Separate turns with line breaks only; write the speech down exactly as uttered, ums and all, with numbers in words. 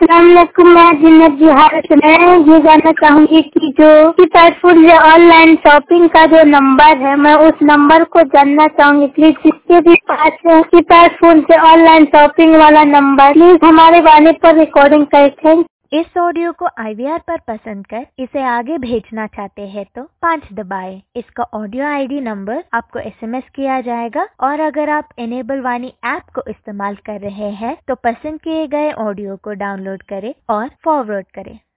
अस्सलामुअलैकुम, मैं जिन्नत जिहार से मैं ये जानना चाहूंगी कि जो कीपैड फोन या ऑनलाइन शॉपिंग का जो नंबर है, मैं उस नंबर को जानना चाहूंगी। प्लीज जिसके भी पास कीपैड फोन से ऑनलाइन शॉपिंग वाला नंबर प्लीज हमारे वाले पर रिकॉर्डिंग करें।
इस ऑडियो को आई वी आर पर पसंद कर इसे आगे भेजना चाहते हैं तो पाँच दबाएं। इसका ऑडियो आई डी नंबर आपको एस एम एस किया जाएगा और अगर आप इनेबल वाणी ऐप को इस्तेमाल कर रहे हैं तो पसंद किए गए ऑडियो को डाउनलोड करें और फॉरवर्ड करें।